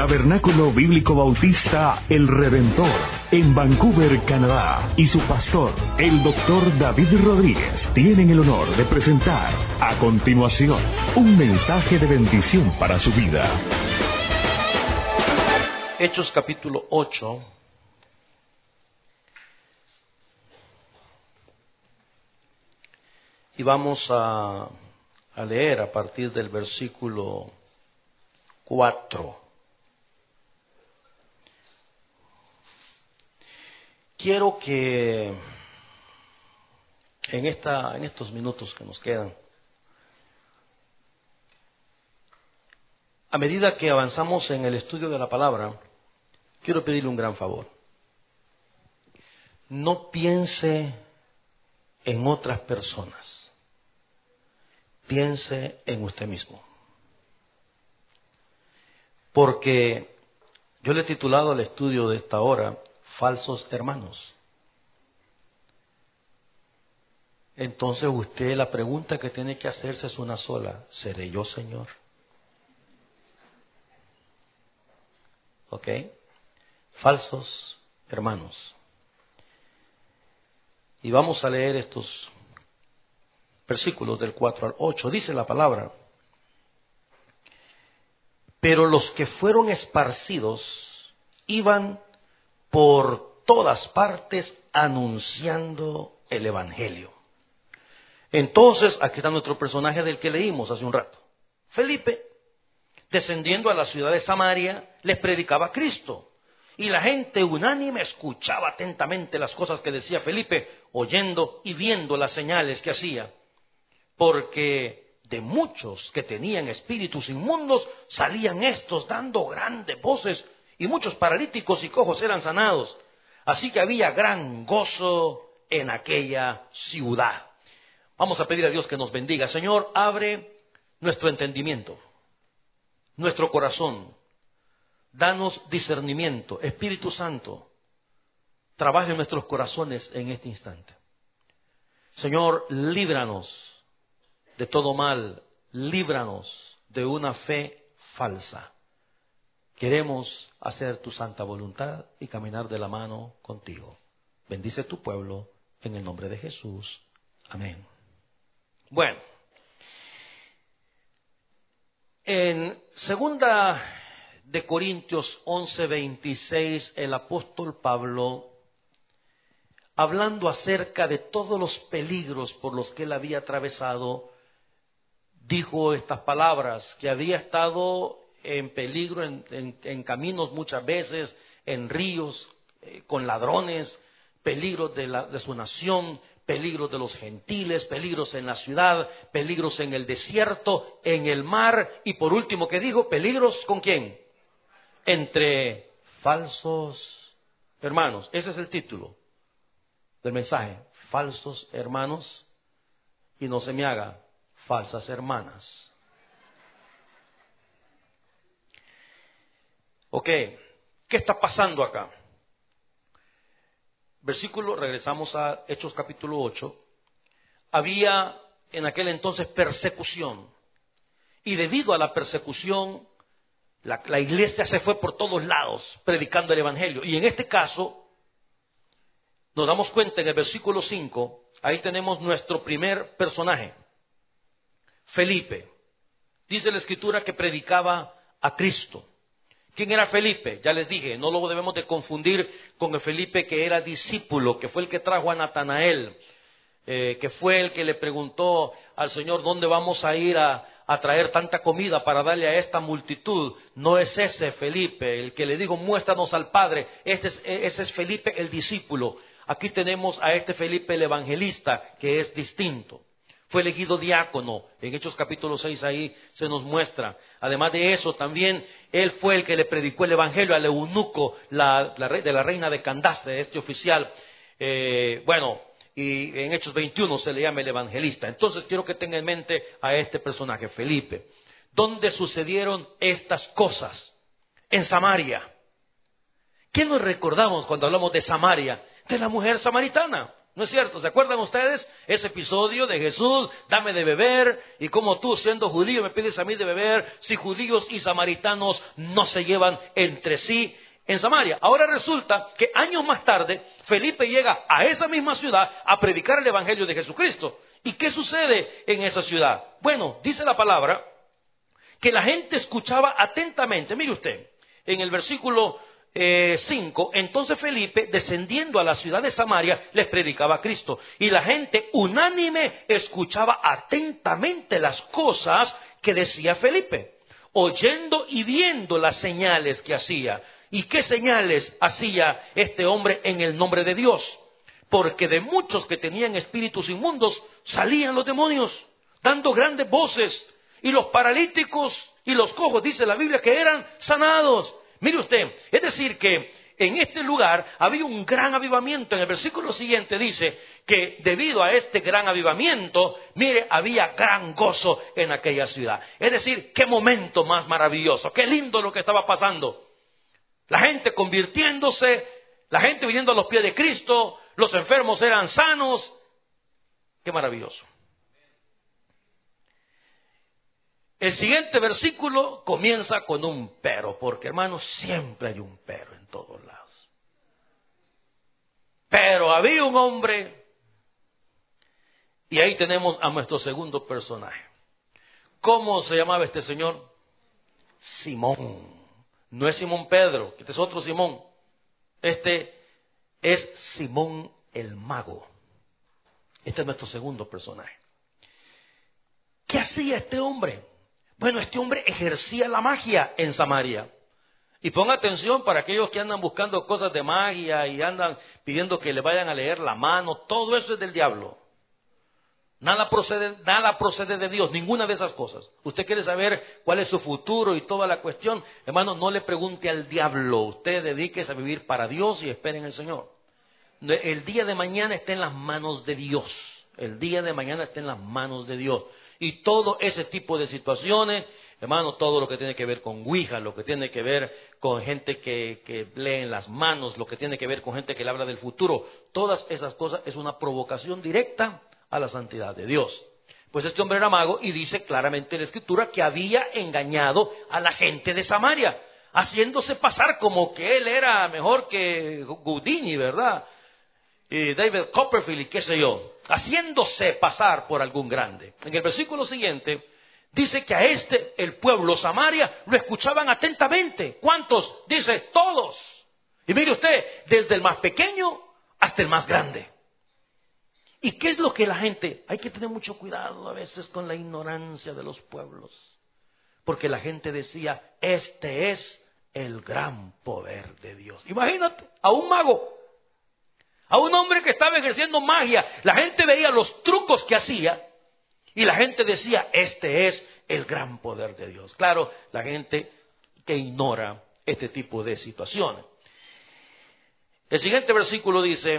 Tabernáculo Bíblico Bautista El Redentor, en Vancouver, Canadá, y su pastor, el Dr. David Rodríguez, tienen el honor de presentar a continuación un mensaje de bendición para su vida. Hechos capítulo 8. Y vamos a leer a partir del versículo 4. Quiero que en estos minutos que nos quedan, a medida que avanzamos en el estudio de la palabra, quiero pedirle un gran favor. No piense en otras personas, piense en usted mismo. Porque yo le he titulado al estudio de esta hora, Falsos hermanos. Entonces usted, la pregunta que tiene que hacerse es una sola: ¿seré yo, Señor? ¿Ok? Falsos hermanos. Y vamos a leer estos versículos del 4 al 8. Dice la palabra: pero los que fueron esparcidos iban por todas partes anunciando el evangelio. Entonces, aquí está nuestro personaje del que leímos hace un rato. Felipe, descendiendo a la ciudad de Samaria, les predicaba a Cristo. Y la gente unánime escuchaba atentamente las cosas que decía Felipe, oyendo y viendo las señales que hacía. Porque de muchos que tenían espíritus inmundos, salían estos dando grandes voces, y muchos paralíticos y cojos eran sanados. Así que había gran gozo en aquella ciudad. Vamos a pedir a Dios que nos bendiga. Señor, abre nuestro entendimiento, nuestro corazón. Danos discernimiento. Espíritu Santo, trabaja en nuestros corazones en este instante. Señor, líbranos de todo mal. Líbranos de una fe falsa. Queremos hacer tu santa voluntad y caminar de la mano contigo. Bendice tu pueblo en el nombre de Jesús. Amén. Bueno, en 2 de Corintios 11:26, el apóstol Pablo, hablando acerca de todos los peligros por los que él había atravesado, dijo estas palabras: que había estado en peligro en caminos muchas veces, en ríos, con ladrones, peligros de su nación, peligros de los gentiles, peligros en la ciudad, peligros en el desierto, en el mar, y por último, ¿qué dijo? Peligros ¿con quién? Entre falsos hermanos. Ese es el título del mensaje: falsos hermanos, y no se me haga falsas hermanas. Ok, ¿qué está pasando acá? Regresamos a Hechos capítulo 8. Había en aquel entonces persecución, y debido a la persecución, la iglesia se fue por todos lados predicando el evangelio. Y en este caso, nos damos cuenta en el versículo 5, ahí tenemos nuestro primer personaje, Felipe. Dice la escritura que predicaba a Cristo. ¿Quién era Felipe? Ya les dije, no lo debemos de confundir con el Felipe que era discípulo, que fue el que trajo a Natanael, que fue el que le preguntó al Señor: ¿dónde vamos a ir a traer tanta comida para darle a esta multitud? No es ese Felipe, el que le dijo: muéstranos al Padre. Ese es Felipe el discípulo. Aquí tenemos a este Felipe el evangelista, que es distinto. Fue elegido diácono. En Hechos capítulo 6 ahí se nos muestra. Además de eso, también él fue el que le predicó el evangelio al eunuco de la reina de Candace, este oficial. Y en Hechos 21 se le llama el evangelista. Entonces quiero que tenga en mente a este personaje, Felipe. ¿Dónde sucedieron estas cosas? En Samaria. ¿Qué nos recordamos cuando hablamos de Samaria? De la mujer samaritana. ¿No es cierto? ¿Se acuerdan ustedes ese episodio de Jesús? Dame de beber, y como tú siendo judío me pides a mí de beber, si judíos y samaritanos no se llevan entre sí en Samaria. Ahora resulta que años más tarde, Felipe llega a esa misma ciudad a predicar el evangelio de Jesucristo. ¿Y qué sucede en esa ciudad? Bueno, dice la palabra que la gente escuchaba atentamente. Mire usted, en el versículo 5, entonces Felipe, descendiendo a la ciudad de Samaria, les predicaba a Cristo. Y la gente unánime escuchaba atentamente las cosas que decía Felipe, oyendo y viendo las señales que hacía. ¿Y qué señales hacía este hombre en el nombre de Dios? Porque de muchos que tenían espíritus inmundos salían los demonios, dando grandes voces, y los paralíticos y los cojos, dice la Biblia, que eran sanados. Mire usted, es decir que en este lugar había un gran avivamiento. En el versículo siguiente dice que debido a este gran avivamiento, mire, había gran gozo en aquella ciudad. Es decir, qué momento más maravilloso, qué lindo lo que estaba pasando. La gente convirtiéndose, la gente viniendo a los pies de Cristo, los enfermos eran sanos. Qué maravilloso. El siguiente versículo comienza con un pero, porque hermanos, siempre hay un pero en todos lados. Pero había un hombre, y ahí tenemos a nuestro segundo personaje. ¿Cómo se llamaba este señor? Simón. No es Simón Pedro, este es otro Simón. Este es Simón el mago. Este es nuestro segundo personaje. ¿Qué hacía este hombre? Bueno, este hombre ejercía la magia en Samaria. Y ponga atención para aquellos que andan buscando cosas de magia y andan pidiendo que le vayan a leer la mano. Todo eso es del diablo. Nada procede de Dios, ninguna de esas cosas. Usted quiere saber cuál es su futuro y toda la cuestión. Hermano, no le pregunte al diablo. Usted dedíquese a vivir para Dios y espere en el Señor. El día de mañana está en las manos de Dios. El día de mañana está en las manos de Dios. Y todo ese tipo de situaciones, hermano, todo lo que tiene que ver con Ouija, lo que tiene que ver con gente que lee en las manos, lo que tiene que ver con gente que le habla del futuro, todas esas cosas es una provocación directa a la santidad de Dios. Pues este hombre era mago y dice claramente en la Escritura que había engañado a la gente de Samaria, haciéndose pasar como que él era mejor que Houdini, ¿verdad? Y David Copperfield y qué sé yo, haciéndose pasar por algún grande. En el versículo siguiente dice que a el pueblo Samaria, lo escuchaban atentamente. ¿Cuántos? Dice, todos. Y mire usted, desde el más pequeño hasta el más grande. ¿Y qué es lo que la gente? Hay que tener mucho cuidado a veces con la ignorancia de los pueblos. Porque la gente decía, este es el gran poder de Dios. Imagínate, a un mago. A un hombre que estaba ejerciendo magia. La gente veía los trucos que hacía y la gente decía, este es el gran poder de Dios. Claro, la gente que ignora este tipo de situaciones. El siguiente versículo dice,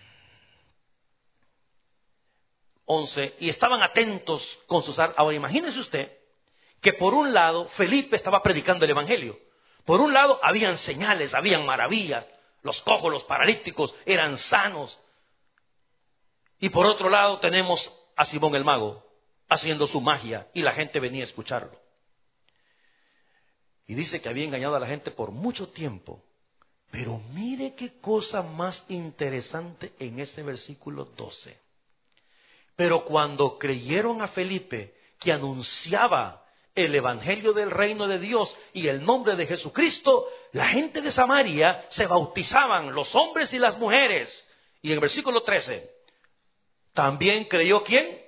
11, y estaban atentos con sus armas. Ahora imagínese usted que por un lado Felipe estaba predicando el evangelio. Por un lado habían señales, habían maravillas. Los cojos, los paralíticos eran sanos. Y por otro lado tenemos a Simón el mago haciendo su magia y la gente venía a escucharlo. Y dice que había engañado a la gente por mucho tiempo. Pero mire qué cosa más interesante en ese versículo 12. Pero cuando creyeron a Felipe, que anunciaba el evangelio del reino de Dios y el nombre de Jesucristo, la gente de Samaria se bautizaban, los hombres y las mujeres. Y en el versículo 13, ¿también creyó quién?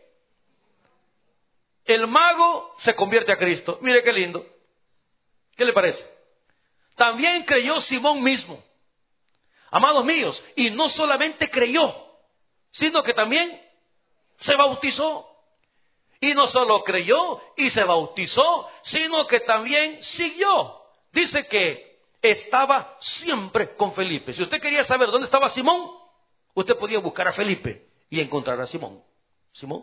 El mago se convierte a Cristo. Mire qué lindo. ¿Qué le parece? También creyó Simón mismo. Amados míos, y no solamente creyó, sino que también se bautizó. Y no solo creyó y se bautizó, sino que también siguió. Dice que estaba siempre con Felipe. Si usted quería saber dónde estaba Simón, usted podía buscar a Felipe y encontrar a Simón. ¿Simón?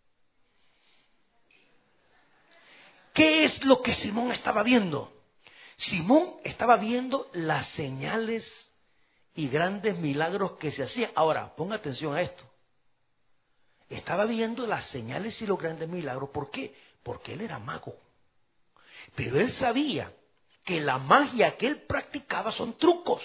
¿Qué es lo que Simón estaba viendo? Simón estaba viendo las señales y grandes milagros que se hacían. Ahora, ponga atención a esto. Estaba viendo las señales y los grandes milagros. ¿Por qué? Porque él era mago. Pero él sabía que la magia que él practicaba son trucos,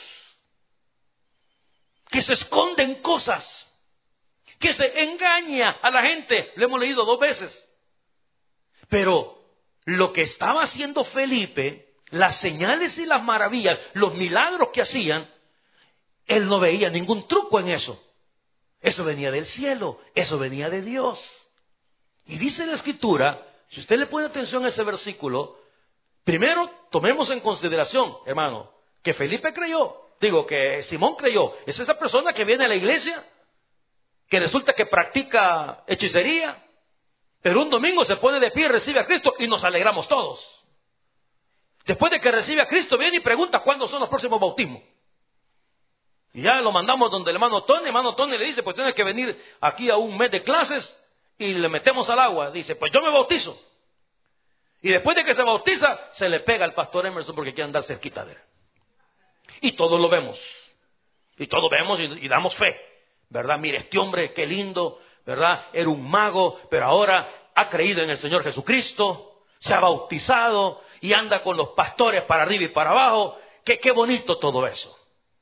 que se esconden cosas, que se engaña a la gente. Lo hemos leído 2 veces. Pero lo que estaba haciendo Felipe, las señales y las maravillas, los milagros que hacían, él no veía ningún truco en eso. Eso venía del cielo, eso venía de Dios. Y dice la Escritura, si usted le pone atención a ese versículo, primero tomemos en consideración, hermano, que Felipe creyó, que Simón creyó. Es esa persona que viene a la iglesia, que resulta que practica hechicería, pero un domingo se pone de pie y recibe a Cristo y nos alegramos todos. Después de que recibe a Cristo, viene y pregunta cuándo son los próximos bautismos. Y ya lo mandamos donde el hermano Tony le dice, pues tiene que venir aquí a un mes de clases y le metemos al agua. Dice, pues yo me bautizo. Y después de que se bautiza, se le pega al pastor Emerson porque quiere andar cerquita de él. Y todos lo vemos. Y todos vemos y damos fe. ¿Verdad? Mire, este hombre, qué lindo, ¿verdad? Era un mago, pero ahora ha creído en el Señor Jesucristo, se ha bautizado y anda con los pastores para arriba y para abajo. Qué bonito todo eso.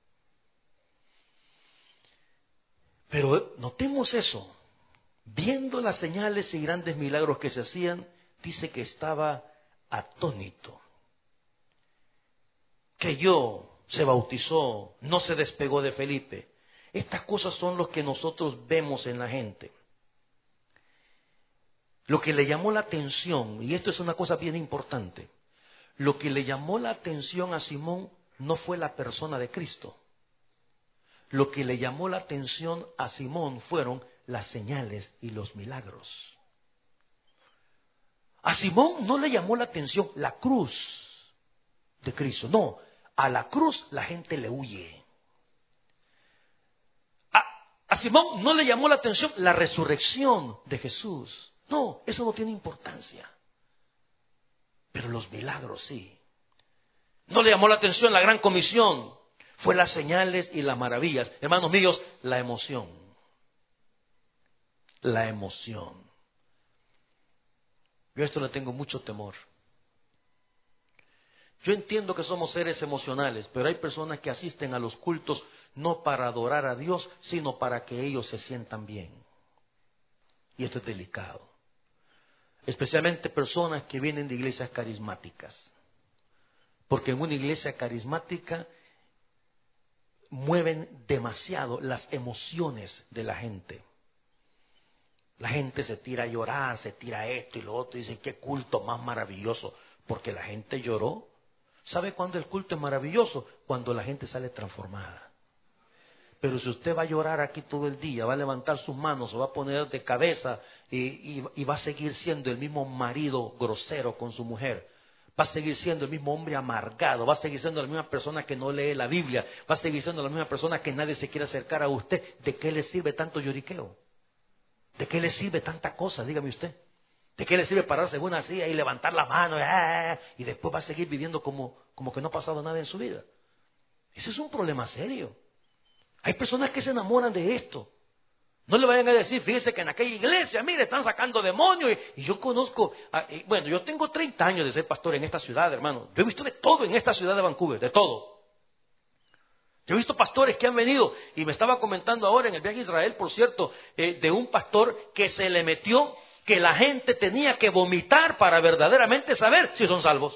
Pero notemos eso. Viendo las señales y grandes milagros que se hacían, dice que estaba atónito. Creyó, se bautizó, no se despegó de Felipe. Estas cosas son lo que nosotros vemos en la gente. Lo que le llamó la atención, y esto es una cosa bien importante, lo que le llamó la atención a Simón no fue la persona de Cristo. Lo que le llamó la atención a Simón fueron las señales y los milagros. A Simón no le llamó la atención la cruz de Cristo. No, a la cruz la gente le huye. A Simón no le llamó la atención la resurrección de Jesús. No, eso no tiene importancia. Pero los milagros sí. No le llamó la atención la gran comisión. Fue las señales y las maravillas. Hermanos míos, la emoción. La emoción. Yo a esto le tengo mucho temor. Yo entiendo que somos seres emocionales, pero hay personas que asisten a los cultos no para adorar a Dios, sino para que ellos se sientan bien. Y esto es delicado. Especialmente personas que vienen de iglesias carismáticas. Porque en una iglesia carismática mueven demasiado las emociones de la gente. La gente se tira a llorar, se tira a esto y lo otro, y dicen, qué culto más maravilloso, porque la gente lloró. ¿Sabe cuándo el culto es maravilloso? Cuando la gente sale transformada. Pero si usted va a llorar aquí todo el día, va a levantar sus manos, se va a poner de cabeza y va a seguir siendo el mismo marido grosero con su mujer, va a seguir siendo el mismo hombre amargado, va a seguir siendo la misma persona que no lee la Biblia, va a seguir siendo la misma persona que nadie se quiere acercar a usted, ¿de qué le sirve tanto lloriqueo? ¿De qué le sirve tanta cosa? Dígame usted. ¿De qué le sirve pararse en una silla y levantar la mano y después va a seguir viviendo como que no ha pasado nada en su vida? Ese es un problema serio. Hay personas que se enamoran de esto. No le vayan a decir, fíjese que en aquella iglesia, mire, están sacando demonios. Y yo conozco, bueno, yo tengo 30 años de ser pastor en esta ciudad, hermano. Yo he visto de todo en esta ciudad de Vancouver, de todo. Yo he visto pastores que han venido, y me estaba comentando ahora en el viaje a Israel, por cierto, de un pastor que se le metió que la gente tenía que vomitar para verdaderamente saber si son salvos.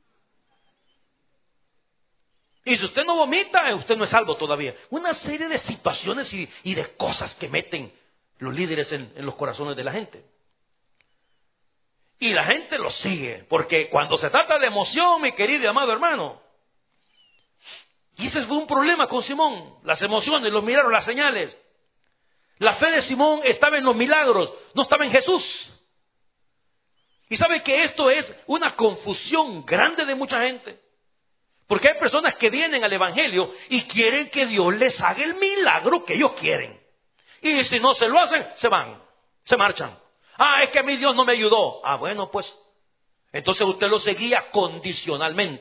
Y si usted no vomita, usted no es salvo todavía. Una serie de situaciones y de cosas que meten los líderes en los corazones de la gente. Y la gente lo sigue, porque cuando se trata de emoción, mi querido y amado hermano, y ese fue un problema con Simón, las emociones, los milagros, las señales. La fe de Simón estaba en los milagros, no estaba en Jesús. Y sabe que esto es una confusión grande de mucha gente. Porque hay personas que vienen al Evangelio y quieren que Dios les haga el milagro que ellos quieren. Y si no se lo hacen, se van, se marchan. Es que a mí Dios no me ayudó. Bueno, pues, entonces usted lo seguía condicionalmente.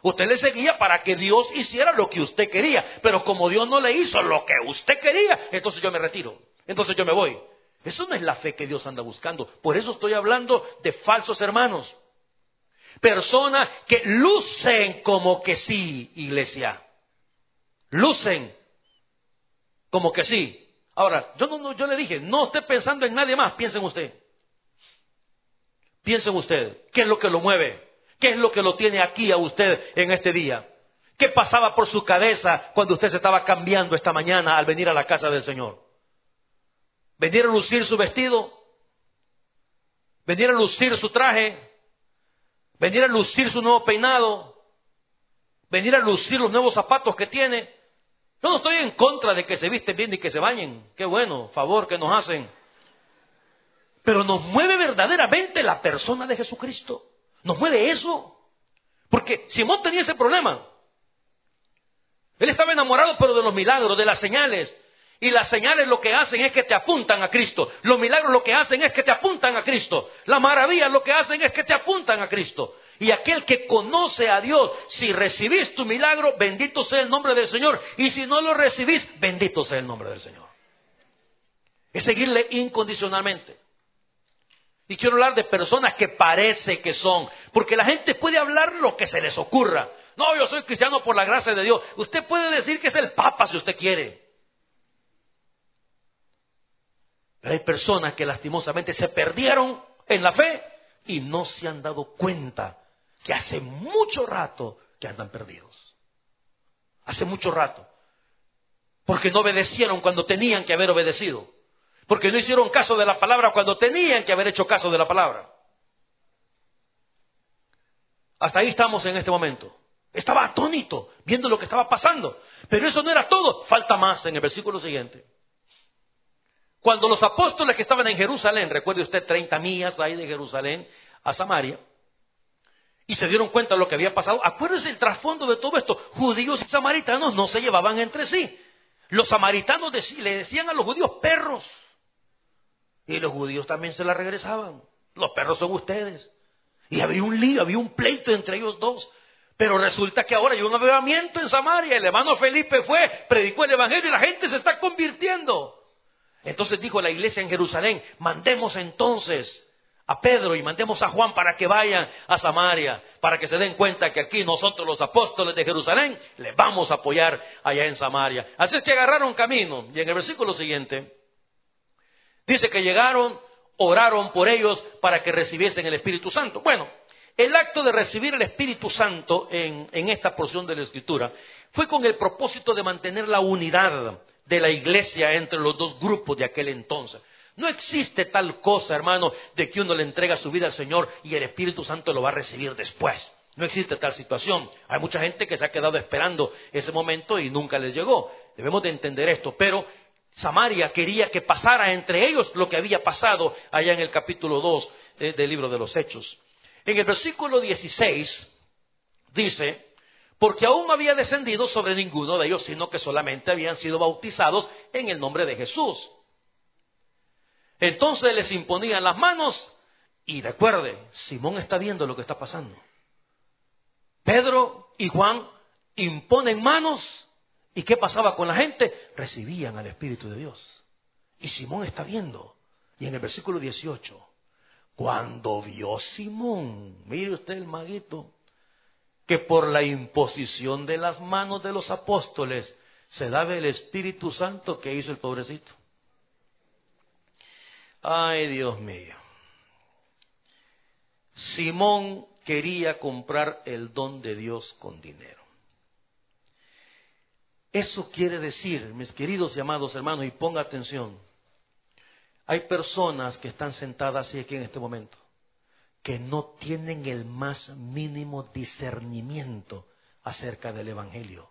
Usted le seguía para que Dios hiciera lo que usted quería. Pero como Dios no le hizo lo que usted quería, entonces yo me retiro. Entonces yo me voy. Eso no es la fe que Dios anda buscando. Por eso estoy hablando de falsos hermanos. Personas que lucen como que sí, iglesia. Lucen como que sí. Ahora, yo le dije, no esté pensando en nadie más, piense en usted. Piense en usted, ¿qué es lo que lo mueve? ¿Qué es lo que lo tiene aquí a usted en este día? ¿Qué pasaba por su cabeza cuando usted se estaba cambiando esta mañana al venir a la casa del Señor? ¿Venir a lucir su vestido? ¿Venir a lucir su traje? ¿Venir a lucir su nuevo peinado? ¿Venir a lucir los nuevos zapatos que tiene? Yo no estoy en contra de que se visten bien y que se bañen. Qué bueno, favor que nos hacen. Pero nos mueve verdaderamente la persona de Jesucristo. Nos mueve eso. Porque Simón tenía ese problema. Él estaba enamorado pero de los milagros, de las señales. Y las señales lo que hacen es que te apuntan a Cristo. Los milagros lo que hacen es que te apuntan a Cristo. Las maravillas lo que hacen es que te apuntan a Cristo. Y aquel que conoce a Dios, si recibís tu milagro, bendito sea el nombre del Señor. Y si no lo recibís, bendito sea el nombre del Señor. Es seguirle incondicionalmente. Y quiero hablar de personas que parece que son. Porque la gente puede hablar lo que se les ocurra. No, yo soy cristiano por la gracia de Dios. Usted puede decir que es el Papa si usted quiere. Pero hay personas que lastimosamente se perdieron en la fe y no se han dado cuenta que hace mucho rato que andan perdidos. Hace mucho rato. Porque no obedecieron cuando tenían que haber obedecido. Porque no hicieron caso de la palabra cuando tenían que haber hecho caso de la palabra. Hasta ahí estamos en este momento. Estaba atónito viendo lo que estaba pasando. Pero eso no era todo. Falta más en el versículo siguiente. Cuando los apóstoles que estaban en Jerusalén, recuerde usted 30 millas ahí de Jerusalén a Samaria, y se dieron cuenta de lo que había pasado. Acuérdense el trasfondo de todo esto. Judíos y samaritanos no se llevaban entre sí. Los samaritanos le decían a los judíos perros. Y los judíos también se la regresaban. Los perros son ustedes. Y había un lío, había un pleito entre ellos dos. Pero resulta que ahora hay un avivamiento en Samaria. El hermano Felipe fue, predicó el evangelio y la gente se está convirtiendo. Entonces dijo la iglesia en Jerusalén, mandemos entonces a Pedro y mandemos a Juan para que vayan a Samaria, para que se den cuenta que aquí nosotros los apóstoles de Jerusalén les vamos a apoyar allá en Samaria. Así es que agarraron camino. Y en el versículo siguiente dice que llegaron, oraron por ellos para que recibiesen el Espíritu Santo. Bueno, el acto de recibir el Espíritu Santo en esta porción de la Escritura fue con el propósito de mantener la unidad de la iglesia entre los dos grupos de aquel entonces. No existe tal cosa, hermano, de que uno le entrega su vida al Señor y el Espíritu Santo lo va a recibir después. No existe tal situación. Hay mucha gente que se ha quedado esperando ese momento y nunca les llegó. Debemos de entender esto, pero Samaria quería que pasara entre ellos lo que había pasado allá en el capítulo 2 del libro de los Hechos. En el versículo 16 dice: porque aún no había descendido sobre ninguno de ellos, sino que solamente habían sido bautizados en el nombre de Jesús. Entonces les imponían las manos y recuerde, Simón está viendo lo que está pasando. Pedro y Juan imponen manos y ¿qué pasaba con la gente? Recibían al Espíritu de Dios. Y Simón está viendo. Y en el versículo 18, cuando vio Simón, mire usted el maguito, que por la imposición de las manos de los apóstoles se daba el Espíritu Santo, que hizo el pobrecito. Ay, Dios mío. Simón quería comprar el don de Dios con dinero. Eso quiere decir, mis queridos y amados hermanos, y ponga atención, hay personas que están sentadas aquí en este momento que no tienen el más mínimo discernimiento acerca del Evangelio.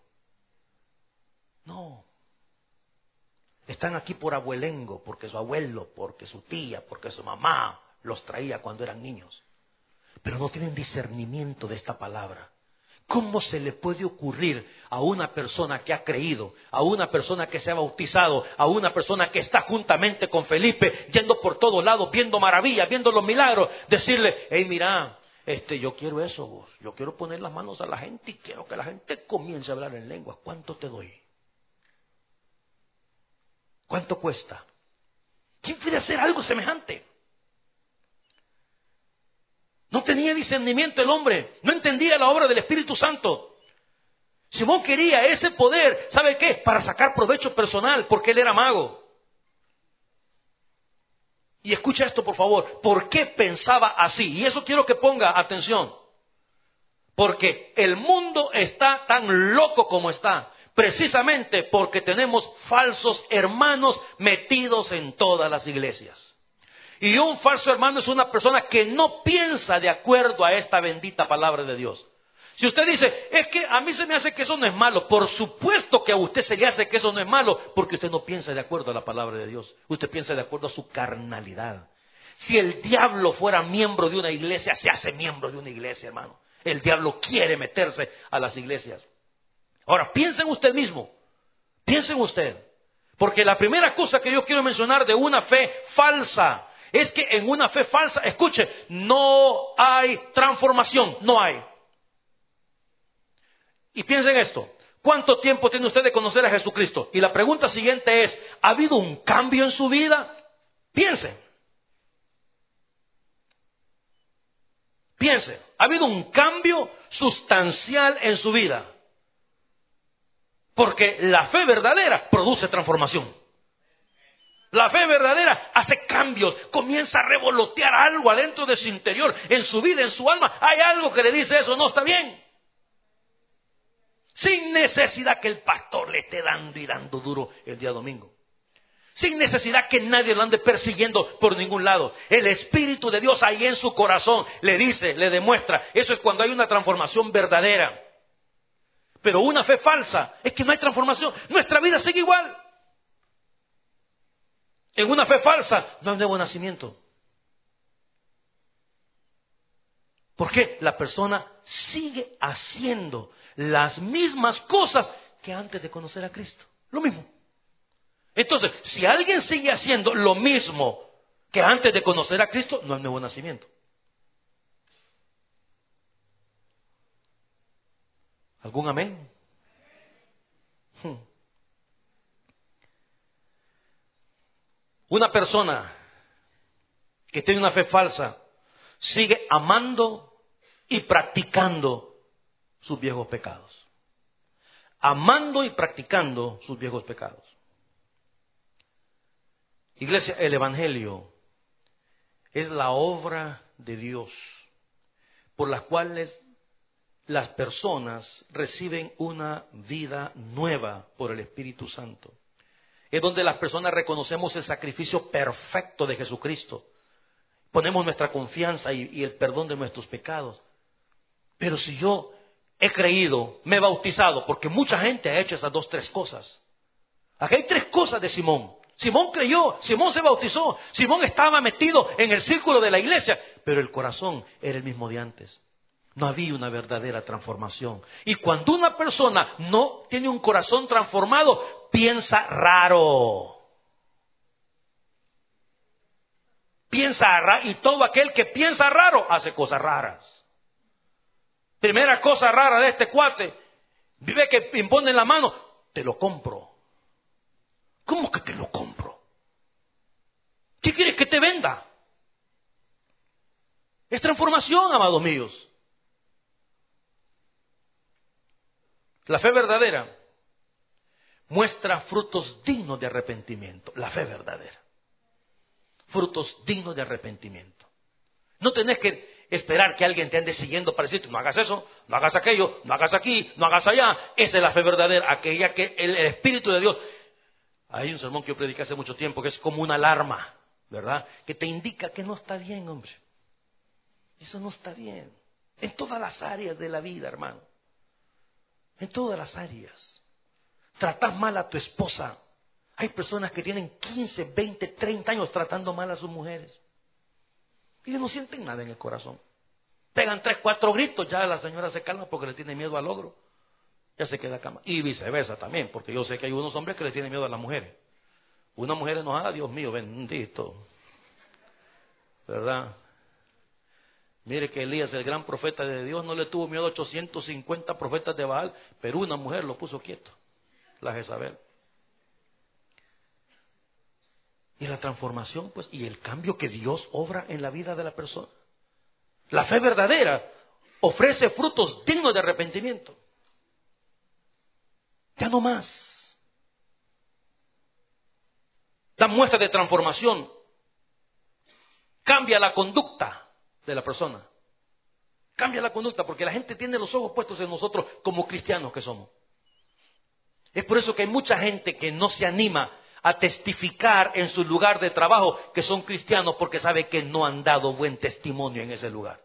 No. Están aquí por abuelengo, porque su abuelo, porque su tía, porque su mamá los traía cuando eran niños. Pero no tienen discernimiento de esta palabra. ¿Cómo se le puede ocurrir a una persona que ha creído, a una persona que se ha bautizado, a una persona que está juntamente con Felipe, yendo por todos lados, viendo maravillas, viendo los milagros, decirle: hey, mira, Yo quiero eso, vos. Yo quiero poner las manos a la gente y quiero que la gente comience a hablar en lenguas. ¿Cuánto te doy? ¿Cuánto cuesta? ¿Quién puede hacer algo semejante? No tenía discernimiento el hombre. No entendía la obra del Espíritu Santo. Simón quería ese poder, ¿sabe qué? Para sacar provecho personal, porque él era mago. Y escucha esto, por favor. ¿Por qué pensaba así? Y eso quiero que ponga atención. Porque el mundo está tan loco como está, precisamente porque tenemos falsos hermanos metidos en todas las iglesias. Y un falso hermano es una persona que no piensa de acuerdo a esta bendita palabra de Dios. Si usted dice, es que a mí se me hace que eso no es malo, por supuesto que a usted se le hace que eso no es malo, porque usted no piensa de acuerdo a la palabra de Dios. Usted piensa de acuerdo a su carnalidad. Si el diablo fuera miembro de una iglesia, se hace miembro de una iglesia, hermano. El diablo quiere meterse a las iglesias. Ahora, piensa en usted mismo. Piensa en usted. Porque la primera cosa que yo quiero mencionar de una fe falsa es que en una fe falsa, escuche, no hay transformación, no hay. Y piensen esto, ¿cuánto tiempo tiene usted de conocer a Jesucristo? Y la pregunta siguiente es, ¿ha habido un cambio en su vida? Piensen. Piensen, ¿ha habido un cambio sustancial en su vida? Porque la fe verdadera produce transformación. La fe verdadera hace cambios, comienza a revolotear algo adentro de su interior, en su vida, en su alma. Hay algo que le dice eso no está bien. Sin necesidad que el pastor le esté dando y dando duro el día domingo. Sin necesidad que nadie lo ande persiguiendo por ningún lado. El Espíritu de Dios ahí en su corazón le dice, le demuestra. Eso es cuando hay una transformación verdadera. Pero una fe falsa es que no hay transformación. Nuestra vida sigue igual. En una fe falsa no hay nuevo nacimiento. Porque la persona sigue haciendo las mismas cosas que antes de conocer a Cristo. Lo mismo. Entonces, si alguien sigue haciendo lo mismo que antes de conocer a Cristo, no hay nuevo nacimiento. ¿Algún amén? Una persona que tiene una fe falsa sigue amando y practicando sus viejos pecados. Amando y practicando sus viejos pecados. Iglesia, el Evangelio es la obra de Dios por las cuales las personas reciben una vida nueva por el Espíritu Santo. Es donde las personas reconocemos el sacrificio perfecto de Jesucristo. Ponemos nuestra confianza y el perdón de nuestros pecados. Pero si yo he creído, me he bautizado, porque mucha gente ha hecho esas 2, 3 cosas. Aquí hay 3 cosas de Simón. Simón creyó, Simón se bautizó, Simón estaba metido en el círculo de la iglesia, pero el corazón era el mismo de antes. No había una verdadera transformación. Y cuando una persona no tiene un corazón transformado, piensa raro. Piensa raro, y todo aquel que piensa raro hace cosas raras. Primera cosa rara de este cuate, vive que impone la mano, te lo compro. ¿Cómo que te lo compro? ¿Qué quieres que te venda? Es transformación, amados míos. La fe verdadera muestra frutos dignos de arrepentimiento. La fe verdadera. Frutos dignos de arrepentimiento. No tenés que esperar que alguien te ande siguiendo para decirte, no hagas eso, no hagas aquello, no hagas aquí, no hagas allá. Esa es la fe verdadera, aquella que el Espíritu de Dios. Hay un sermón que yo prediqué hace mucho tiempo que es como una alarma, ¿verdad? Que te indica que no está bien, hombre. Eso no está bien. En todas las áreas de la vida, hermano. En todas las áreas. Tratas mal a tu esposa. Hay personas que tienen 15, 20, 30 años tratando mal a sus mujeres. Y ellos no sienten nada en el corazón. Pegan 3, 4 gritos, ya la señora se calma porque le tiene miedo al ogro. Ya se queda cama. Y viceversa también, porque yo sé que hay unos hombres que le tienen miedo a las mujeres. Una mujer enojada, Dios mío, bendito. ¿Verdad? Mire que Elías, el gran profeta de Dios, no le tuvo miedo a 850 profetas de Baal, pero una mujer lo puso quieto, la Jezabel. Y la transformación, pues, y el cambio que Dios obra en la vida de la persona. La fe verdadera ofrece frutos dignos de arrepentimiento. Ya no más. Da muestra de transformación. Cambia la conducta de la persona. Cambia la conducta porque la gente tiene los ojos puestos en nosotros como cristianos que somos. Es por eso que hay mucha gente que no se anima a testificar en su lugar de trabajo que son cristianos porque sabe que no han dado buen testimonio en ese lugar.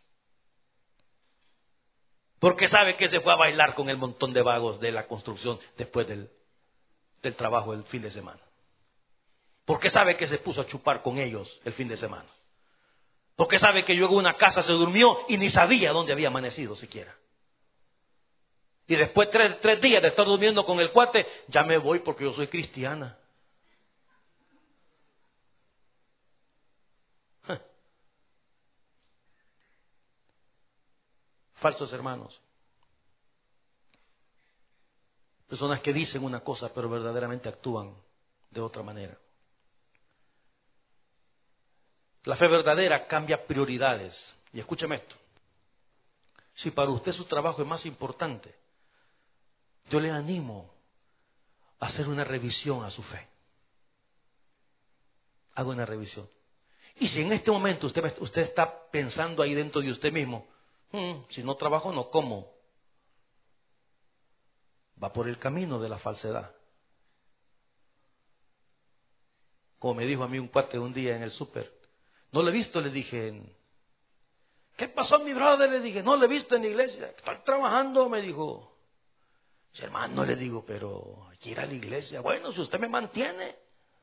Porque sabe que se fue a bailar con el montón de vagos de la construcción después del trabajo el fin de semana. Porque sabe que se puso a chupar con ellos el fin de semana. Porque sabe que llegó a una casa, se durmió y ni sabía dónde había amanecido siquiera. Y después tres días de estar durmiendo con el cuate, ya me voy porque yo soy cristiana. Falsos hermanos. Personas que dicen una cosa pero verdaderamente actúan de otra manera. La fe verdadera cambia prioridades. Y escúcheme esto. Si para usted su trabajo es más importante, yo le animo a hacer una revisión a su fe. Haga una revisión. Y si en este momento usted está pensando ahí dentro de usted mismo, si no trabajo no como, va por el camino de la falsedad. Como me dijo a mí un cuate un día en el súper, no lo he visto, le dije, ¿qué pasó mi brother? Le dije, no lo he visto en la iglesia, estoy trabajando, me dijo. Sí, hermano, le digo, pero hay que ir a la iglesia. Bueno, si usted me mantiene.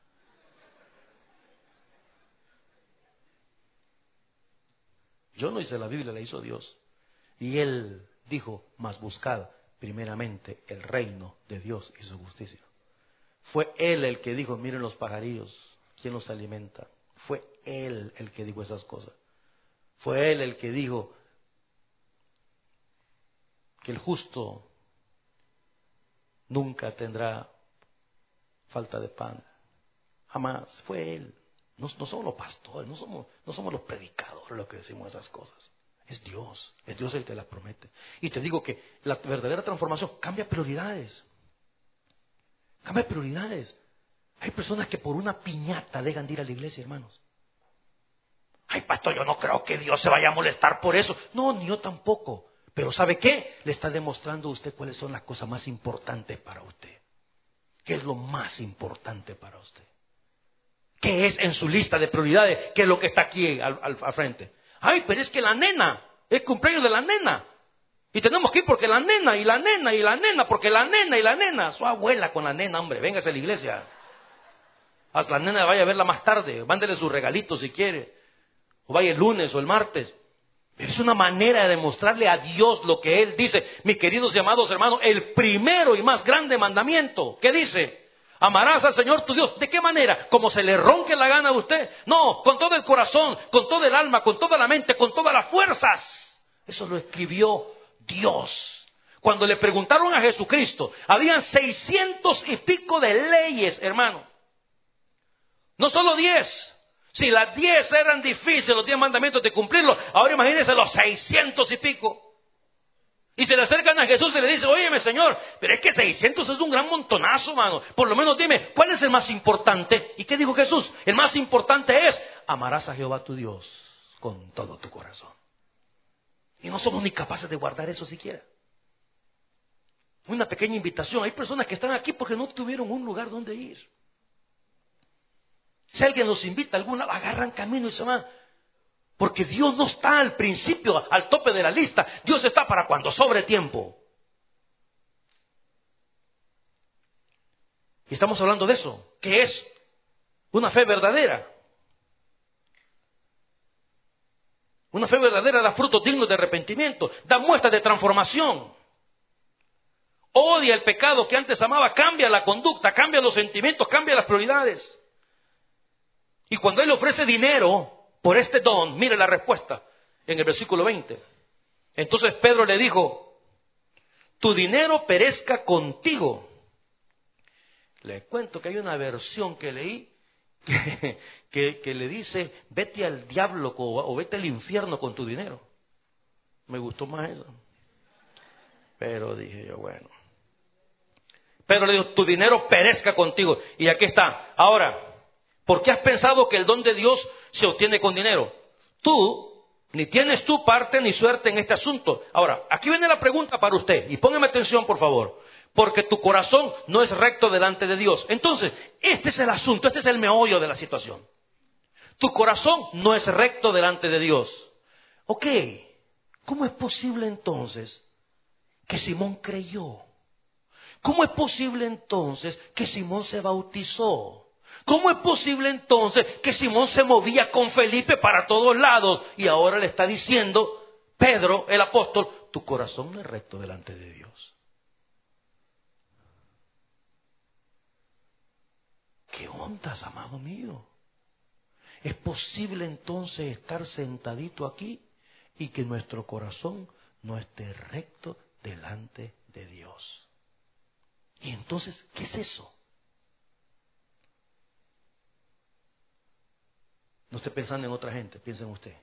Yo no hice la Biblia, la hizo Dios. Y Él dijo, mas buscad primeramente el reino de Dios y su justicia. Fue Él el que dijo, miren los pajarillos, ¿quién los alimenta? Fue Él el que dijo esas cosas. Fue Él el que dijo que el justo nunca tendrá falta de pan. Jamás. Fue Él. No somos los pastores, no somos los predicadores los que decimos esas cosas. Es Dios el que las promete. Y te digo que la verdadera transformación cambia prioridades. Cambia prioridades. Hay personas que por una piñata dejan de ir a la iglesia, hermanos. Ay, pastor, yo no creo que Dios se vaya a molestar por eso. No, ni yo tampoco. Pero ¿sabe qué? Le está demostrando a usted cuáles son las cosas más importantes para usted. ¿Qué es lo más importante para usted? ¿Qué es en su lista de prioridades? ¿Qué es lo que está aquí al frente? Ay, pero es que la nena, es cumpleaños de la nena. Y tenemos que ir porque la nena, y la nena, y la nena, porque la nena, y la nena. Su abuela con la nena, hombre, véngase a la iglesia. Haz la nena, vaya a verla más tarde, mándele sus regalitos si quiere. O vaya el lunes o el martes. Es una manera de demostrarle a Dios lo que Él dice. Mis queridos y amados hermanos, el primero y más grande mandamiento, ¿qué dice? Amarás al Señor tu Dios. ¿De qué manera? ¿Como se le ronque la gana a usted? No, con todo el corazón, con todo el alma, con toda la mente, con todas las fuerzas. Eso lo escribió Dios. Cuando le preguntaron a Jesucristo, habían 600 y pico de leyes, hermano. No solo 10. Si las 10 eran difíciles, los 10 mandamientos de cumplirlos, ahora imagínense los 600 y pico. Y se le acercan a Jesús y le dicen, óyeme Señor, pero es que 600 es un gran montonazo, mano. Por lo menos dime, ¿cuál es el más importante? ¿Y qué dijo Jesús? El más importante es, amarás a Jehová tu Dios con todo tu corazón. Y no somos ni capaces de guardar eso siquiera. Una pequeña invitación, hay personas que están aquí porque no tuvieron un lugar donde ir. Si alguien los invita a algún lado, agarran camino y se van. Porque Dios no está al principio, al tope de la lista. Dios está para cuando sobre tiempo. Y estamos hablando de eso, que es una fe verdadera. Una fe verdadera da frutos dignos de arrepentimiento, da muestras de transformación. Odia el pecado que antes amaba, cambia la conducta, cambia los sentimientos, cambia las prioridades. Y cuando Él le ofrece dinero por este don, mire la respuesta. en el versículo 20. Entonces Pedro le dijo, tu dinero perezca contigo. Le cuento que hay una versión que leí que le dice, vete al diablo o vete al infierno con tu dinero. Me gustó más eso. Pero dije yo, bueno. Pedro le dijo, tu dinero perezca contigo. Y aquí está. Ahora, ¿por qué has pensado que el don de Dios se obtiene con dinero? Tú, ni tienes tu parte ni suerte en este asunto. Ahora, aquí viene la pregunta para usted. Y póngame atención, por favor. Porque tu corazón no es recto delante de Dios. Entonces, este es el asunto, este es el meollo de la situación. Tu corazón no es recto delante de Dios. Ok, ¿cómo es posible entonces que Simón creyó? ¿Cómo es posible entonces que Simón se bautizó? ¿Cómo es posible entonces que Simón se movía con Felipe para todos lados? Y ahora le está diciendo, Pedro, el apóstol, tu corazón no es recto delante de Dios. ¿Qué ondas, amado mío? ¿Es posible entonces estar sentadito aquí y que nuestro corazón no esté recto delante de Dios? Y entonces, ¿qué es eso? No esté pensando en otra gente, piense en usted.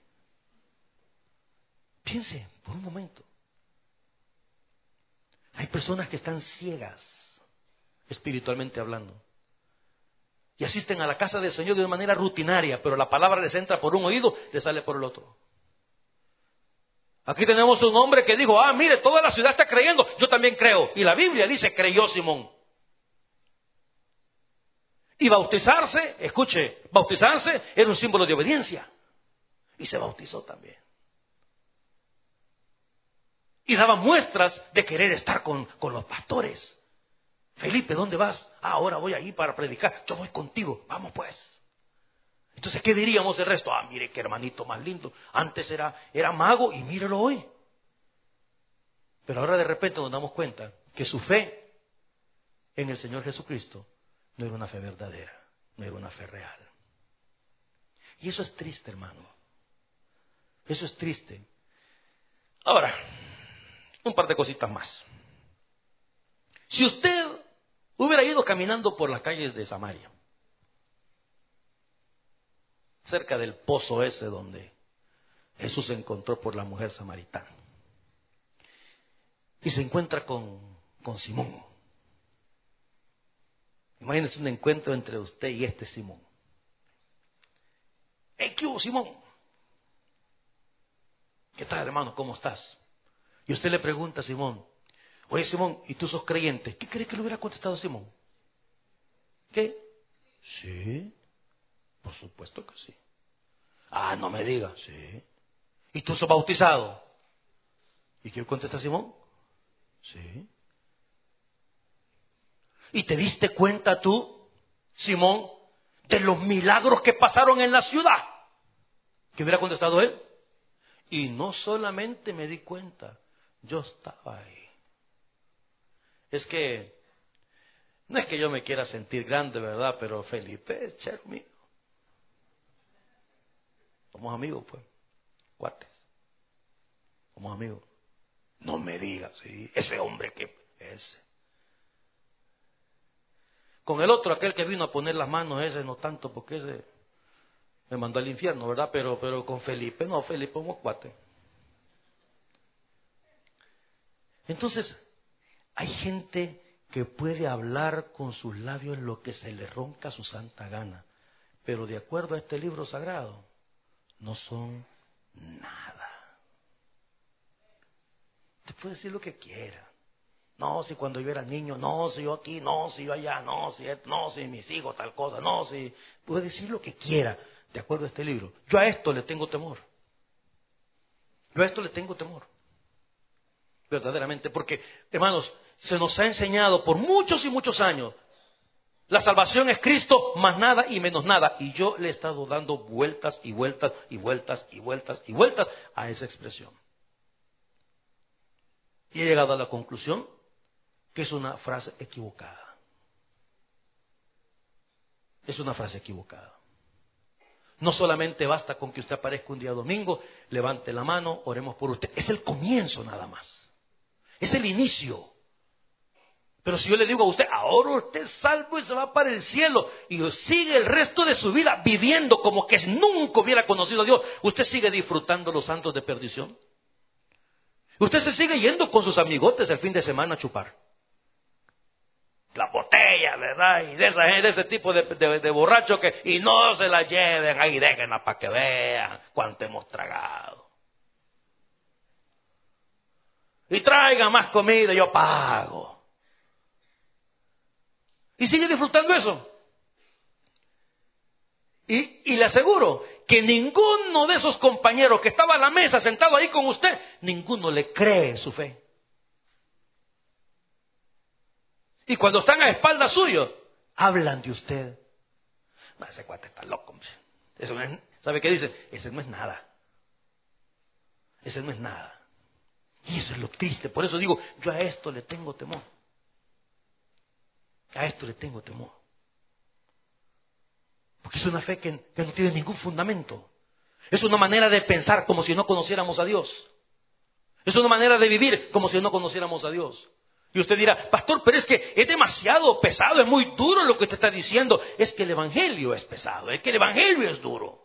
Piense por un momento. Hay personas que están ciegas, espiritualmente hablando, y asisten a la casa del Señor de una manera rutinaria, pero la palabra les entra por un oído, les sale por el otro. Aquí tenemos un hombre que dijo, mire, toda la ciudad está creyendo, yo también creo. Y la Biblia dice, creyó Simón. Y bautizarse, escuche, bautizarse era un símbolo de obediencia. Y se bautizó también. Y daba muestras de querer estar con los pastores. Felipe, ¿dónde vas? Ahora voy ahí para predicar. Yo voy contigo. Vamos pues. Entonces, ¿qué diríamos el resto? Mire qué hermanito más lindo. Antes era mago y mírelo hoy. Pero ahora de repente nos damos cuenta que su fe en el Señor Jesucristo no era una fe verdadera, no era una fe real. Y eso es triste, hermano. Eso es triste. Ahora, un par de cositas más. Si usted hubiera ido caminando por las calles de Samaria, cerca del pozo ese donde Jesús se encontró por la mujer samaritana, y se encuentra con Simón. Imagínense un encuentro entre usted y este Simón. ¿Qué hubo, Simón? ¿Qué tal, hermano? ¿Cómo estás? Y usted le pregunta a Simón, oye, Simón, ¿y tú sos creyente? ¿Qué crees que le hubiera contestado Simón? ¿Qué? Sí, por supuesto que sí. No me digas. Sí. ¿Y tú sos bautizado? ¿Y qué contesta Simón? Sí. ¿Y te diste cuenta tú, Simón, de los milagros que pasaron en la ciudad? ¿Qué hubiera contestado él? Y no solamente me di cuenta, yo estaba ahí. Es que, no es que yo me quiera sentir grande, ¿verdad? Pero Felipe es chero mío. Somos amigos, pues, cuates. Somos amigos. No me digas, sí, ese hombre que ese. Con el otro, aquel que vino a poner las manos, ese no tanto, porque ese me mandó al infierno, ¿verdad? Pero con Felipe, no, Felipe somos cuates. Entonces, hay gente que puede hablar con sus labios lo que se le ronca a su santa gana, pero de acuerdo a este libro sagrado, no son nada. Te puede decir lo que quiera. No, si cuando yo era niño, no, si yo aquí, no, si yo allá, no, si mis hijos, tal cosa, no, si... Puede decir lo que quiera, de acuerdo a este libro. Yo a esto le tengo temor. Yo a esto le tengo temor. Verdaderamente, porque, hermanos, se nos ha enseñado por muchos y muchos años, la salvación es Cristo, más nada y menos nada. Y yo le he estado dando vueltas y vueltas y vueltas y vueltas y vueltas a esa expresión. Y he llegado a la conclusión que es una frase equivocada. Es una frase equivocada. No solamente basta con que usted aparezca un día domingo, levante la mano, oremos por usted. Es el comienzo nada más. Es el inicio. Pero si yo le digo a usted, ahora usted es salvo y se va para el cielo, y sigue el resto de su vida viviendo como que nunca hubiera conocido a Dios, usted sigue disfrutando los santos de perdición. Usted se sigue yendo con sus amigotes el fin de semana a chupar la botella, ¿verdad? Y de ese tipo de borracho que, y no se la lleven, ahí déjenla para que vean cuánto hemos tragado. Y traigan más comida, yo pago. Y sigue disfrutando eso. Y le aseguro que ninguno de esos compañeros que estaba a la mesa sentado ahí con usted, ninguno le cree en su fe. Y cuando están a espaldas suyo, hablan de usted. No, ese cuate está loco. Eso no es, ¿sabe qué dice? Ese no es nada. Ese no es nada. Y eso es lo triste. Por eso digo, yo a esto le tengo temor. A esto le tengo temor. Porque es una fe que no tiene ningún fundamento. Es una manera de pensar como si no conociéramos a Dios. Es una manera de vivir como si no conociéramos a Dios. Y usted dirá, pastor, pero es que es demasiado pesado, es muy duro lo que usted está diciendo. Es que el evangelio es pesado, es que el evangelio es duro.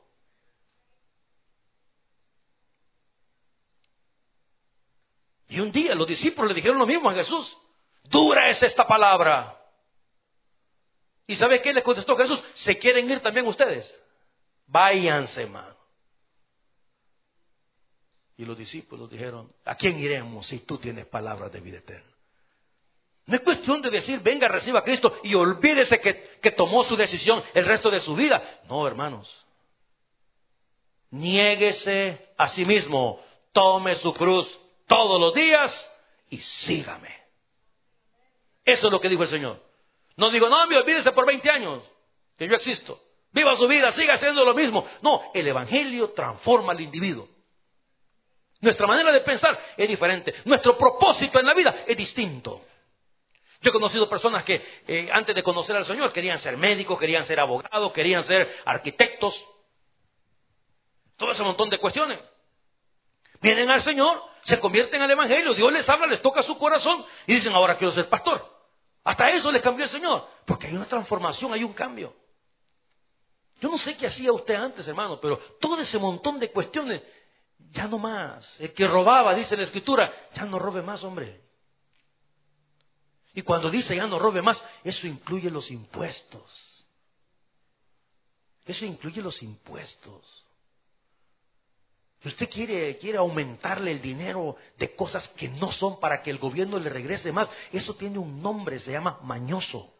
Y un día los discípulos le dijeron lo mismo a Jesús. Dura es esta palabra. ¿Y sabe qué le contestó Jesús? ¿Se quieren ir también ustedes? Váyanse, hermano. Y los discípulos dijeron, ¿a quién iremos si tú tienes palabras de vida eterna? No es cuestión de decir, venga, reciba a Cristo y olvídese que tomó su decisión el resto de su vida. No, hermanos. Niéguese a sí mismo, tome su cruz todos los días y sígame. Eso es lo que dijo el Señor. No digo, no, olvídese por 20 años que yo existo. Viva su vida, siga haciendo lo mismo. No, el evangelio transforma al individuo. Nuestra manera de pensar es diferente. Nuestro propósito en la vida es distinto. Yo he conocido personas que antes de conocer al Señor querían ser médicos, querían ser abogados, querían ser arquitectos. Todo ese montón de cuestiones. Vienen al Señor, se convierten al evangelio, Dios les habla, les toca su corazón y dicen, ahora quiero ser pastor. Hasta eso les cambió el Señor, porque hay una transformación, hay un cambio. Yo no sé qué hacía usted antes, hermano, pero todo ese montón de cuestiones, ya no más. El que robaba, dice la Escritura, ya no robe más, hombre. Y cuando dice ya no robe más, eso incluye los impuestos. Eso incluye los impuestos. Si usted quiere aumentarle el dinero de cosas que no son para que el gobierno le regrese más, eso tiene un nombre, se llama mañoso.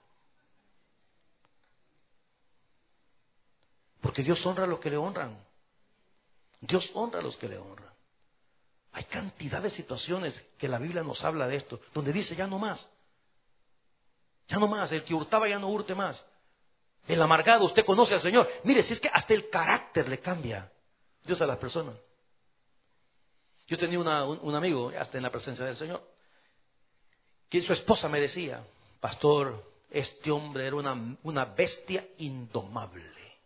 Porque Dios honra a los que le honran. Dios honra a los que le honran. Hay cantidad de situaciones que la Biblia nos habla de esto, donde dice ya no más. Ya no más, el que hurtaba ya no hurte más. El amargado, usted conoce al Señor. Mire, si es que hasta el carácter le cambia Dios a las personas. Yo tenía un amigo, hasta en la presencia del Señor, que su esposa me decía, pastor, este hombre era una bestia indomable.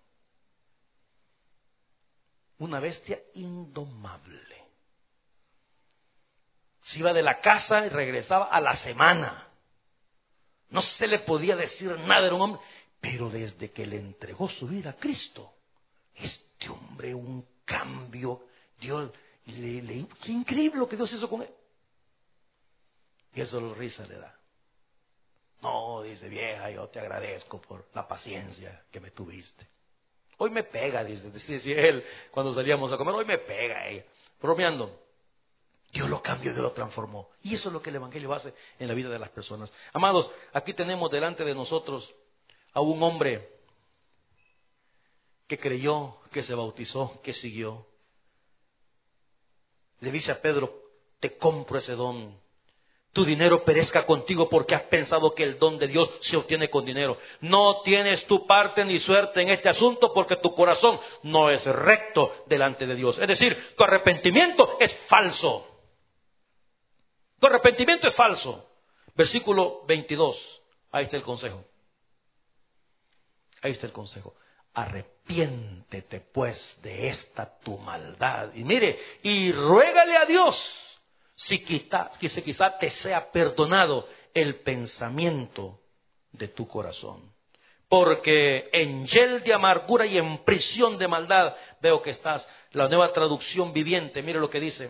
Una bestia indomable. Se iba de la casa y regresaba a la semana. No se le podía decir nada, era un hombre. Pero desde que le entregó su vida a Cristo, este hombre, un cambio. Dios, qué increíble lo que Dios hizo con él. Y eso la risa le da. No, dice, vieja, yo te agradezco por la paciencia que me tuviste. Hoy me pega, decía él, cuando salíamos a comer, hoy me pega ella. Bromeando. Dios lo cambió, Dios lo transformó. Y eso es lo que el evangelio hace en la vida de las personas. Amados, aquí tenemos delante de nosotros a un hombre que creyó, que se bautizó, que siguió. Le dice a Pedro, te compro ese don. Tu dinero perezca contigo porque has pensado que el don de Dios se obtiene con dinero. No tienes tu parte ni suerte en este asunto porque tu corazón no es recto delante de Dios. Es decir, tu arrepentimiento es falso. Tu arrepentimiento es falso. Versículo 22. Ahí está el consejo. Ahí está el consejo. arrepiéntete pues de esta tu maldad. Y mire, y ruégale a Dios si quizá te sea perdonado el pensamiento de tu corazón. Porque en hiel de amargura y en prisión de maldad, veo que estás, la Nueva Traducción Viviente, mire lo que dice.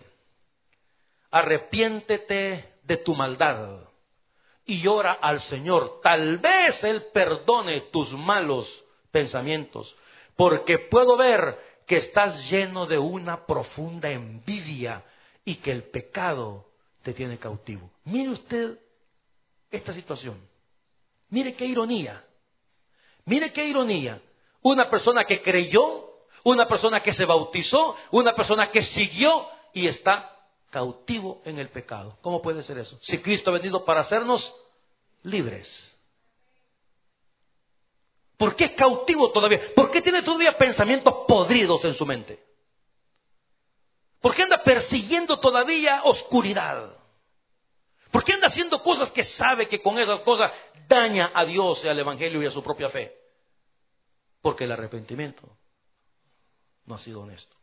Arrepiéntete de tu maldad y ora al Señor. Tal vez Él perdone tus malos pensamientos, porque puedo ver que estás lleno de una profunda envidia y que el pecado te tiene cautivo. Mire usted esta situación. Mire qué ironía. Mire qué ironía. Una persona que creyó, una persona que se bautizó, una persona que siguió y está cautivo en el pecado. ¿Cómo puede ser eso? Si Cristo ha venido para hacernos libres. ¿Por qué es cautivo todavía? ¿Por qué tiene todavía pensamientos podridos en su mente? ¿Por qué anda persiguiendo todavía oscuridad? ¿Por qué anda haciendo cosas que sabe que con esas cosas daña a Dios y al Evangelio y a su propia fe? Porque el arrepentimiento no ha sido honesto.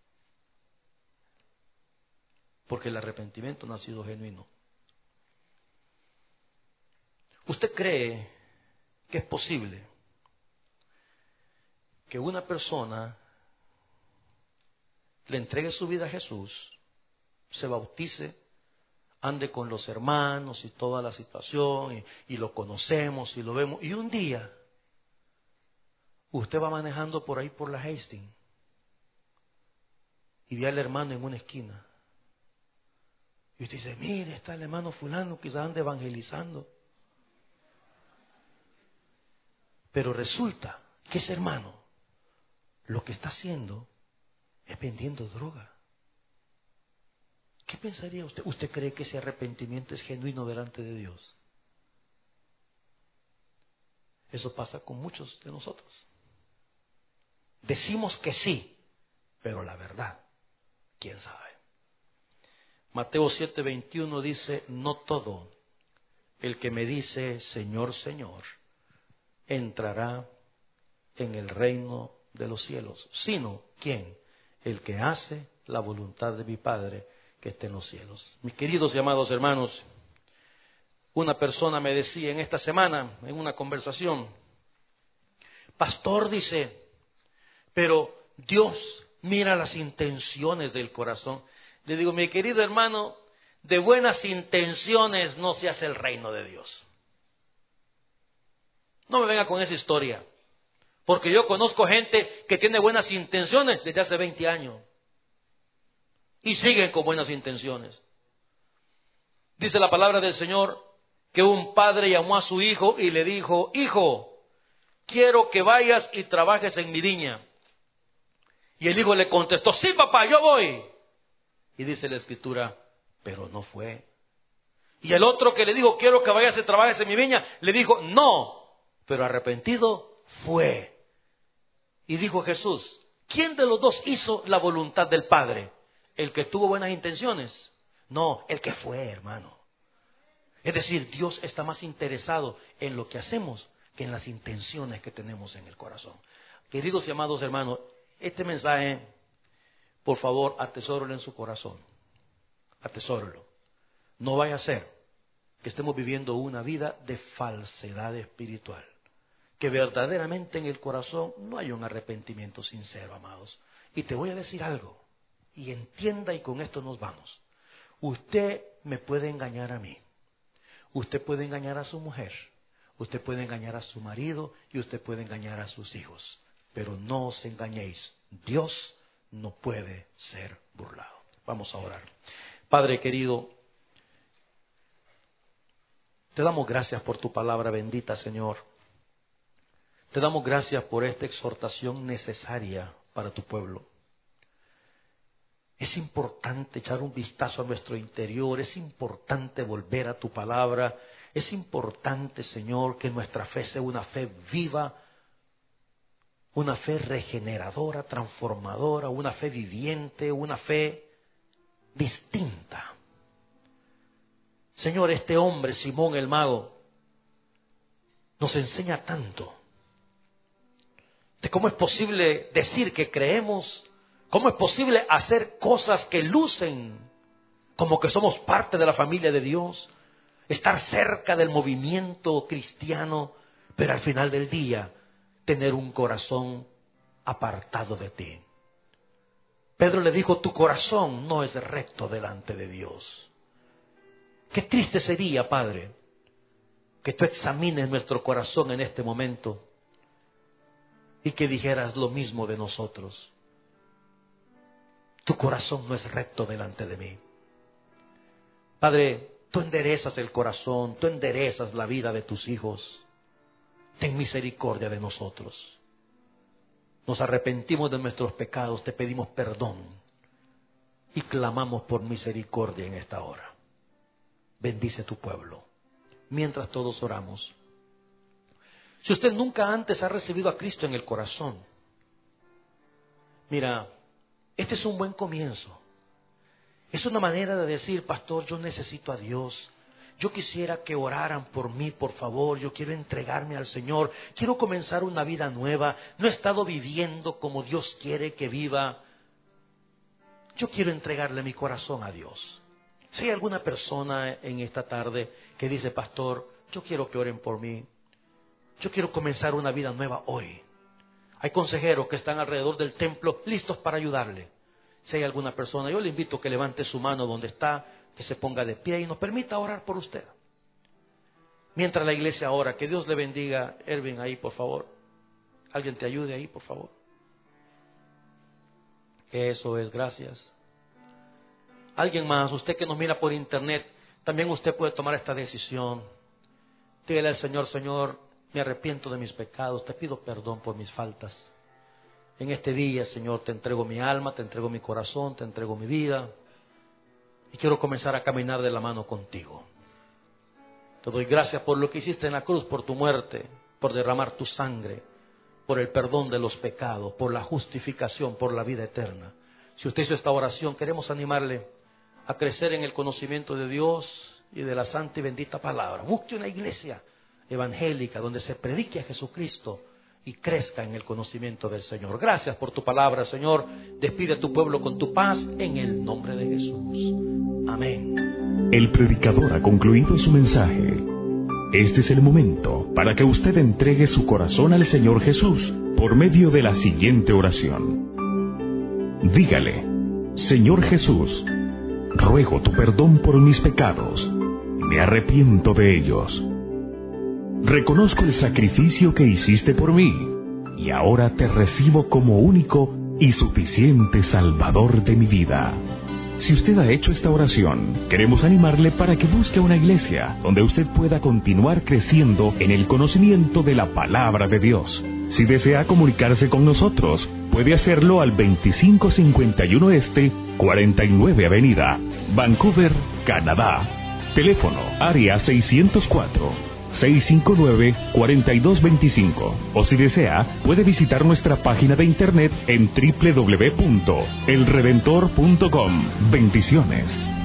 Porque el arrepentimiento no ha sido genuino. ¿Usted cree que es posible que una persona le entregue su vida a Jesús, se bautice, ande con los hermanos y toda la situación, y lo conocemos y lo vemos, y un día usted va manejando por ahí por la Hastings y ve al hermano en una esquina y usted dice, mire, está el hermano fulano, quizás ande evangelizando, pero resulta que ese hermano lo que está haciendo es vendiendo droga. ¿Qué pensaría usted? ¿Usted cree que ese arrepentimiento es genuino delante de Dios? Eso pasa con muchos de nosotros. Decimos que sí, pero la verdad, ¿quién sabe? Mateo 7:21 dice, no todo el que me dice Señor, Señor, entrará en el reino de los cielos, sino, ¿quién? El que hace la voluntad de mi Padre que esté en los cielos. Mis queridos y amados hermanos, una persona me decía en esta semana, en una conversación, pastor, dice, pero Dios mira las intenciones del corazón. Le digo, mi querido hermano, de buenas intenciones no se hace el reino de Dios. No me venga con esa historia, porque yo conozco gente que tiene buenas intenciones desde hace 20 años y siguen con buenas intenciones. Dice la palabra del Señor que un padre llamó a su hijo y le dijo, hijo, quiero que vayas y trabajes en mi viña. Y el hijo le contestó, sí papá, yo voy. Y dice la escritura, pero no fue. Y el otro que le dijo, quiero que vayas y trabajes en mi viña, le dijo, no, pero arrepentido fue. Y dijo Jesús, ¿quién de los dos hizo la voluntad del Padre? ¿El que tuvo buenas intenciones? No, el que fue, hermano. Es decir, Dios está más interesado en lo que hacemos que en las intenciones que tenemos en el corazón. Queridos y amados hermanos, este mensaje, por favor, atesórelo en su corazón. Atesórelo. No vaya a ser que estemos viviendo una vida de falsedad espiritual. Que verdaderamente en el corazón no hay un arrepentimiento sincero, amados. Y te voy a decir algo, y entienda, y con esto nos vamos. Usted me puede engañar a mí. Usted puede engañar a su mujer. Usted puede engañar a su marido y usted puede engañar a sus hijos. Pero no os engañéis. Dios no puede ser burlado. Vamos a orar. Padre querido, te damos gracias por tu palabra bendita, Señor. Te damos gracias por esta exhortación necesaria para tu pueblo. Es importante echar un vistazo a nuestro interior, es importante volver a tu palabra, es importante, Señor, que nuestra fe sea una fe viva, una fe regeneradora, transformadora, una fe viviente, una fe distinta. Señor, este hombre, Simón el mago, nos enseña tanto. de cómo es posible decir que creemos, cómo es posible hacer cosas que lucen como que somos parte de la familia de Dios, estar cerca del movimiento cristiano, pero al final del día tener un corazón apartado de ti. Pedro le dijo, tu corazón no es recto delante de Dios. Qué triste sería, Padre, que tú examines nuestro corazón en este momento y que dijeras lo mismo de nosotros. Tu corazón no es recto delante de mí. Padre, tú enderezas el corazón, tú enderezas la vida de tus hijos. Ten misericordia de nosotros. Nos arrepentimos de nuestros pecados, te pedimos perdón y clamamos por misericordia en esta hora. Bendice tu pueblo. Mientras todos oramos, si usted nunca antes ha recibido a Cristo en el corazón, mira, este es un buen comienzo. Es una manera de decir, pastor, yo necesito a Dios. Yo quisiera que oraran por mí, por favor. Yo quiero entregarme al Señor. Quiero comenzar una vida nueva. No he estado viviendo como Dios quiere que viva. Yo quiero entregarle mi corazón a Dios. Si hay alguna persona en esta tarde que dice, pastor, yo quiero que oren por mí. Yo quiero comenzar una vida nueva hoy. Hay consejeros que están alrededor del templo listos para ayudarle. Si hay alguna persona, yo le invito a que levante su mano donde está, que se ponga de pie y nos permita orar por usted. Mientras la iglesia ora, que Dios le bendiga. Erwin, ahí por favor. Alguien te ayude ahí, por favor. Eso es, gracias. Alguien más, usted que nos mira por internet, también usted puede tomar esta decisión. Dígale al Señor, Señor, me arrepiento de mis pecados, te pido perdón por mis faltas. En este día, Señor, te entrego mi alma, te entrego mi corazón, te entrego mi vida. Y quiero comenzar a caminar de la mano contigo. Te doy gracias por lo que hiciste en la cruz, por tu muerte, por derramar tu sangre, por el perdón de los pecados, por la justificación, por la vida eterna. Si usted hizo esta oración, queremos animarle a crecer en el conocimiento de Dios y de la santa y bendita palabra. Busque una iglesia evangélica donde se predique a Jesucristo y crezca en el conocimiento del Señor. Gracias por tu palabra, Señor. Despide a tu pueblo con tu paz en el nombre de Jesús. Amén. El predicador ha concluido su mensaje. Este es el momento para que usted entregue su corazón al Señor Jesús por medio de la siguiente oración. Dígale, Señor Jesús, ruego tu perdón por mis pecados. Me arrepiento de ellos. Reconozco el sacrificio que hiciste por mí y ahora te recibo como único y suficiente Salvador de mi vida. Si usted ha hecho esta oración, queremos animarle para que busque una iglesia donde usted pueda continuar creciendo en el conocimiento de la palabra de Dios. Si desea comunicarse con nosotros, puede hacerlo al 2551 Este, 49 Avenida, Vancouver, Canadá. Teléfono, área 604-659-4225. O si desea, puede visitar nuestra página de internet en www.elredentor.com. Bendiciones.